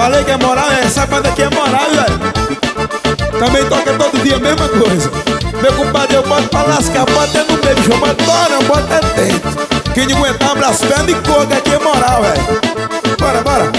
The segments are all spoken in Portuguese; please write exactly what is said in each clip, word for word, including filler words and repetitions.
Falei que é moral, é, sabe quando é que é moral, velho? Também toca todo dia a mesma coisa. Meu compadre, eu boto pra lascar, bota é no meio, bicho, eu boto não, bota é dentro. Quem não aguentar, abraço, perna e coca, aqui é moral, velho. Bora, bora.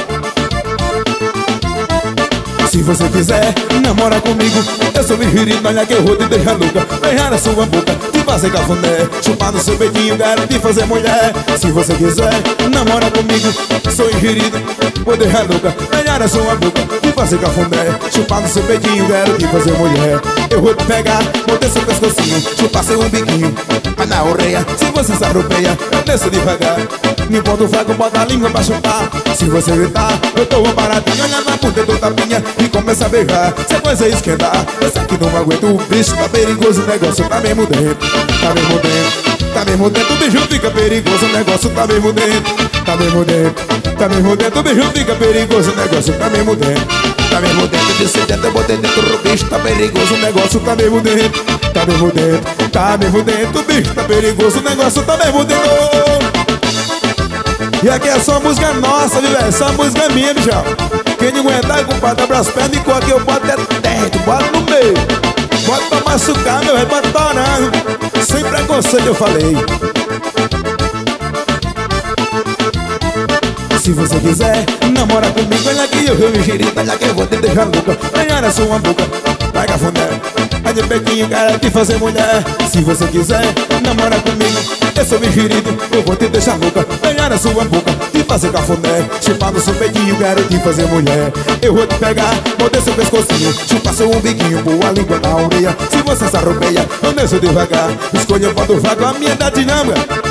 Se você quiser namorar comigo, eu sou virgirino, olha que eu vou te deixar louca. Beijar na sua boca, te fazer cafuné, chupar no seu peitinho, quero te fazer mulher. Se você quiser namorar comigo, sou virgirino, vou deixar louca. Beijar na sua boca, te fazer cafuné, chupar no seu peitinho, quero te fazer mulher. Eu vou te pegar, botar seu pescocinho, chupar seu umbiquinho, mas na orelha, se você se arrupeia, eu desço devagar. Me bota o fraco, bota a língua pra chupar. Se você gritar, eu tô uma paradinha, olha na bunda do tapinha e começa a beijar. Se a coisa esquentar, eu sei que não aguento. O bicho tá perigoso, o negócio tá mesmo dentro. Tá mesmo dentro, tá mesmo dentro. O bicho fica perigoso, o negócio tá mesmo dentro. Tá mesmo dentro, tá mesmo dentro. O bicho fica perigoso, o negócio tá mesmo dentro. Tá mesmo dentro, de ser dentro, eu botei dentro. O bicho tá perigoso, o negócio tá mesmo dentro. Tá mesmo dentro, tá mesmo dentro. O bicho tá perigoso, o negócio tá mesmo dentro. E aqui é só música nossa, viu, velho? Só música minha, bichão. Quem não aguentar, compadre, abre as pernas e coque, eu boto é dentro, bota no meio. Bota pra machucar, meu velho, bota torando. Sem preconceito, eu falei. Se você quiser namorar comigo, olha aqui, eu me girito, olha que eu vou te deixar louca. Venha na sua boca, vai cafuné, vai de pequinho, quero te fazer mulher. Se você quiser namorar comigo, eu sou mexerido, eu vou te deixar louca. Venha na sua boca, te fazer cafuné, chupar no seu peitinho, quero te fazer mulher. Eu vou te pegar, morder seu pescocinho, chupar seu umbiquinho, pôr a língua na orelha. Se você se arrupeia, eu desço devagar. Escolha o ponto fraco, a minha da dinâmica.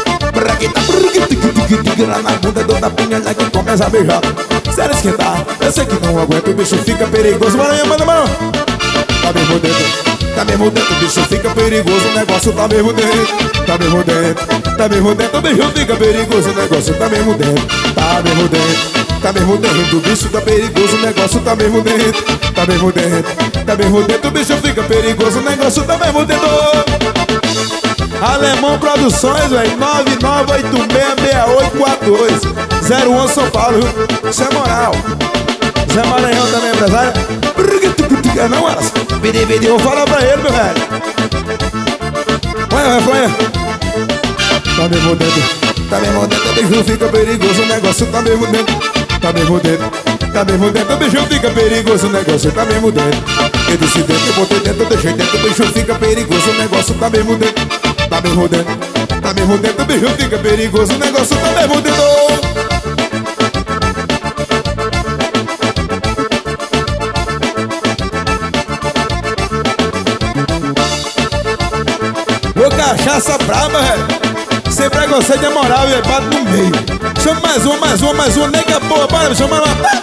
Lá na bunda do tapinha, lá que começa a beijar. Se ela esquentar, eu sei que não aguento. O bicho fica perigoso, bora aí, manda, mano. Tá mesmo dentro, tá mesmo dentro. O bicho fica perigoso, o negócio tá mesmo dentro. Tá mesmo dentro, tá mesmo dentro. O bicho fica perigoso, o negócio tá mesmo dentro. Tá mesmo dentro, tá mesmo dentro. O bicho tá perigoso, o negócio tá mesmo dentro. Tá mesmo dentro, tá mesmo dentro. O bicho fica perigoso, o negócio tá mesmo dentro. Alemão Produções, velho, nove nove oito seis, seis oito quatro dois zero um São Paulo, viu? Isso é moral. Zé Maranhão também, empresário. Não, elas. Vou falar pra ele, meu velho. Olha, olha, tá mesmo dentro, tá mesmo dentro. O bicho fica perigoso, o negócio tá mesmo dentro. Tá mesmo dentro, tá mesmo dentro. O bicho fica perigoso, o negócio tá mesmo dentro. Eu disse dentro, eu botei dentro, eu deixei dentro. O bicho fica perigoso, o negócio tá mesmo dentro. Tá mesmo dentro, tá mesmo dentro. O bicho fica perigoso, o negócio tá mesmo dentro. Ô cachaça braba, velho. Sem preconceito é moral, velho. Bate no meio. Chama mais uma, mais uma, mais uma. Nega boa, para me chamar uma.